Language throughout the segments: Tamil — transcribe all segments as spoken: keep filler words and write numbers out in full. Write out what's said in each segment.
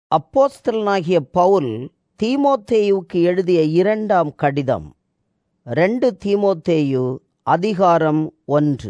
அப்போஸ்தலனாகிய பவுல் தீமோத்தேயுவுக்கு எழுதிய இரண்டாம் கடிதம். ரெண்டு தீமோத்தேயு அதிகாரம் ஒன்று.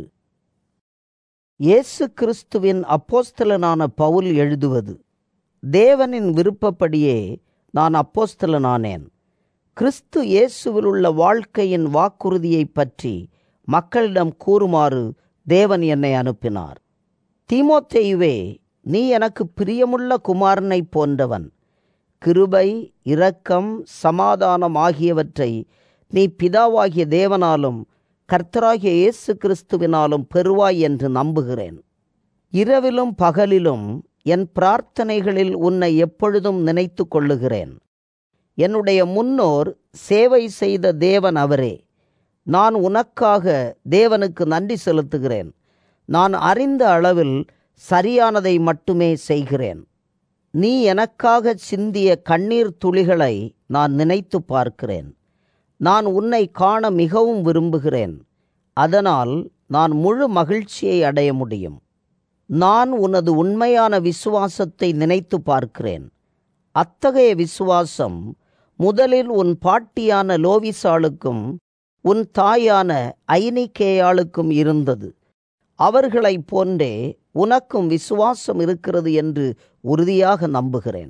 இயேசு கிறிஸ்துவின் அப்போஸ்தலனான பவுல் எழுதுவது. தேவனின் விருப்பப்படியே நான் அப்போஸ்தலனானேன். கிறிஸ்து இயேசுவில் உள்ள வாழ்க்கையின் வாக்குறுதியைப் பற்றி மக்களிடம் கூறுமாறு தேவன் என்னை அனுப்பினார். தீமோத்தேயுவே, நீ எனக்கு பிரியமுள்ள குமாரனைப் போன்றவன். கிருபை, இரக்கம், சமாதானம் ஆகியவற்றை நீ பிதாவாகிய தேவனாலும் கர்த்தராகிய இயேசு கிறிஸ்துவினாலும் பெறுவாய் என்று நம்புகிறேன். இரவிலும் பகலிலும் என் பிரார்த்தனைகளில் உன்னை எப்பொழுதும் நினைத்து கொள்ளுகிறேன். என்னுடைய முன்னோர் சேவை செய்த தேவன் அவரே. நான் உனக்காக தேவனுக்கு நன்றி செலுத்துகிறேன். நான் அறிந்த அளவில் சரியானதை மட்டுமே செய்கிறேன். நீ எனக்காக சிந்திய கண்ணீர் துளிகளை நான் நினைத்து பார்க்கிறேன். நான் உன்னை காண மிகவும் விரும்புகிறேன். அதனால் நான் முழு மகிழ்ச்சியை அடைய முடியும். நான் உனது உண்மையான விசுவாசத்தை நினைத்து பார்க்கிறேன். அத்தகைய விசுவாசம் முதலில் உன் பாட்டியான லோவிசாளுக்கும் உன் தாயான ஐனிக்கேயாளுக்கும் இருந்தது. அவர்களைப் போன்றே உனக்கும் விசுவாசம் இருக்கிறது என்று உறுதியாக நம்புகிறேன்.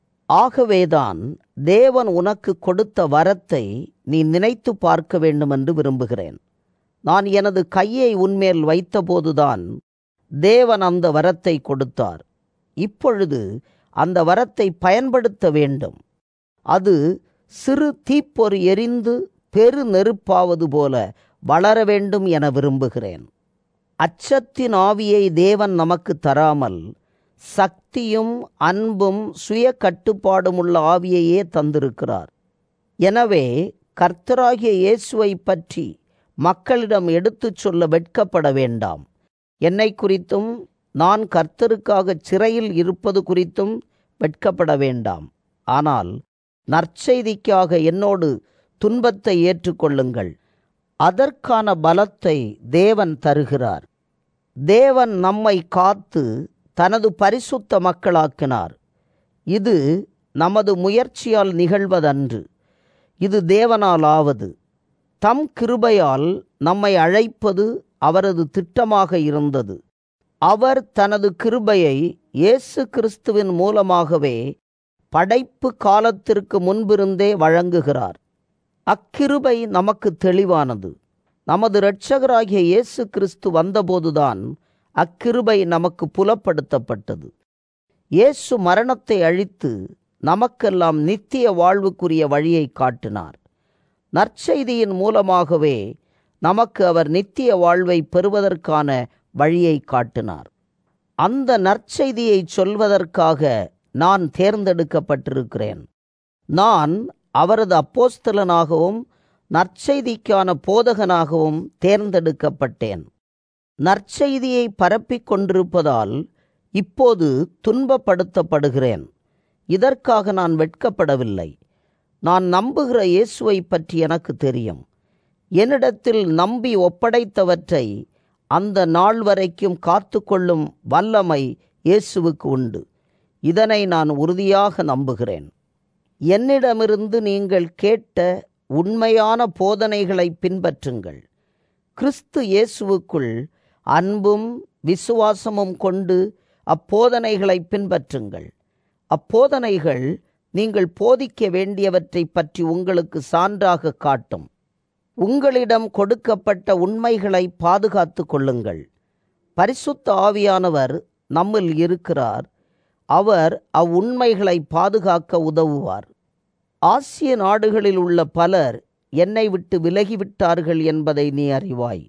ஆகவேதான் தேவன் உனக்கு கொடுத்த வரத்தை நீ நினைத்து பார்க்க வேண்டும் என்று விரும்புகிறேன். நான் எனது கையை உன்மேல் வைத்தபோதுதான் தேவன் அந்த வரத்தை கொடுத்தார். இப்பொழுது அந்த வரத்தை பயன்படுத்த வேண்டும். அது சிறு தீப்பொறி எரிந்து பெரு நெருப்பாவது போல வளர வேண்டும் என விரும்புகிறேன். அச்சத்தின் ஆவியை தேவன் நமக்கு தராமல் சக்தியும் அன்பும் சுய கட்டுப்பாடும் உள்ள ஆவியையே தந்திருக்கிறார். எனவே கர்த்தராகிய இயேசுவை பற்றி மக்களிடம் எடுத்துச் சொல்ல வெட்கப்பட வேண்டாம். என்னை குறித்தும் நான் கர்த்தருக்காக சிறையில் இருப்பது குறித்தும் வெட்கப்பட வேண்டாம். ஆனால் நற்செய்திக்காக என்னோடு துன்பத்தை ஏற்றுக்கொள்ளுங்கள். அதற்கான பலத்தை தேவன் தருகிறார். தேவன் நம்மை காத்து தனது பரிசுத்த மக்களாக்கினார். இது நமது முயற்சியால் நிகழ்வதன்று, இது தேவனால் ஆவது. தம் கிருபையால் நம்மை அழைப்பது அவரது திட்டமாக இருந்தது. அவர் தனது கிருபையை இயேசு கிறிஸ்துவின் மூலமாகவே படைப்பு காலத்திற்கு முன்பிருந்தே வழங்குகிறார். அக்கிருபை நமக்கு தெளிவானது. நமது இரட்சகராகிய இயேசு கிறிஸ்து வந்தபோதுதான் அக்கிருபை நமக்கு புலப்படுத்தப்பட்டது. இயேசு மரணத்தை அழித்து நமக்கெல்லாம் நித்திய வாழ்வுக்குரிய வழியை காட்டினார். நற்செய்தியின் மூலமாகவே நமக்கு அவர் நித்திய வாழ்வை பெறுவதற்கான வழியை காட்டினார். அந்த நற்செய்தியை சொல்வதற்காக நான் தேர்ந்தெடுக்கப்பட்டிருக்கிறேன். நான் அவரது அப்போஸ்தலனாகவும் நற்செய்திக்கான போதகனாகவும் தேர்ந்தெடுக்கப்பட்டேன். நற்செய்தியை பரப்பிக் கொண்டிருப்பதால் இப்போது துன்பப்படுத்தப்படுகிறேன். இதற்காக நான் வெட்கப்படவில்லை. நான் நம்புகிற இயேசுவை பற்றி எனக்கு தெரியும். என்னிடத்தில் நம்பி ஒப்படைத்தவற்றை அந்த நாள் வரைக்கும் காத்து கொள்ளும் வல்லமை இயேசுவுக்கு உண்டு. இதனை நான் உறுதியாக நம்புகிறேன். என்னிடமிருந்து நீங்கள் கேட்ட உண்மையான போதனைகளை பின்பற்றுங்கள். கிறிஸ்து இயேசுவுக்குள் அன்பும் விசுவாசமும் கொண்டு அப்போதனைகளை பின்பற்றுங்கள். அப்போதனைகள் நீங்கள் போதிக்க வேண்டியவற்றை பற்றி உங்களுக்கு சான்றாக காட்டும். உங்களிடம் கொடுக்கப்பட்ட உண்மைகளை பாதுகாத்து கொள்ளுங்கள். பரிசுத்த ஆவியானவர் நம்மில் இருக்கிறார். அவர் அவ்வுண்மைகளை பாதுகாக்க உதவுவார். ஆசிய நாடுகளில் உள்ள பலர் என்னை விட்டு விலகிவிட்டார்கள் என்பதை நீ அறிவாய்.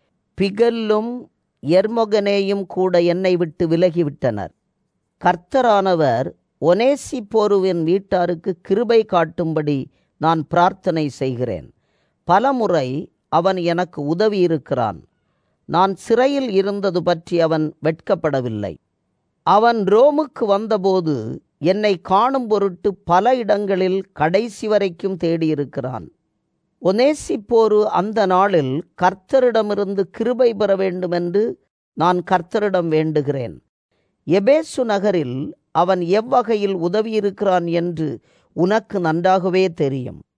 பிகல்லும் எர்மொகனேயும் கூட என்னை விட்டு விலகிவிட்டனர். கர்த்தரானவர் ஒனேசிப்போருவின் வீட்டாருக்கு கிருபை காட்டும்படி நான் பிரார்த்தனை செய்கிறேன். பலமுறை அவன் எனக்கு உதவி இருக்கிறான். நான் சிறையில் இருந்தது பற்றி அவன் வெட்கப்படவில்லை. அவன் ரோமுக்கு வந்தபோது என்னை காணும் பொருட்டு பல இடங்களில் கடைசி வரைக்கும் தேடியிருக்கிறான். ஒனேசிப்போரு அந்த நாளில் கர்த்தரிடமிருந்து கிருபை பெற வேண்டுமென்று நான் கர்த்தரிடம் வேண்டுகிறேன். எபேசு நகரில் அவன் எவ்வகையில் உதவியிருக்கிறான் என்று உனக்கு நன்றாகவே தெரியும்.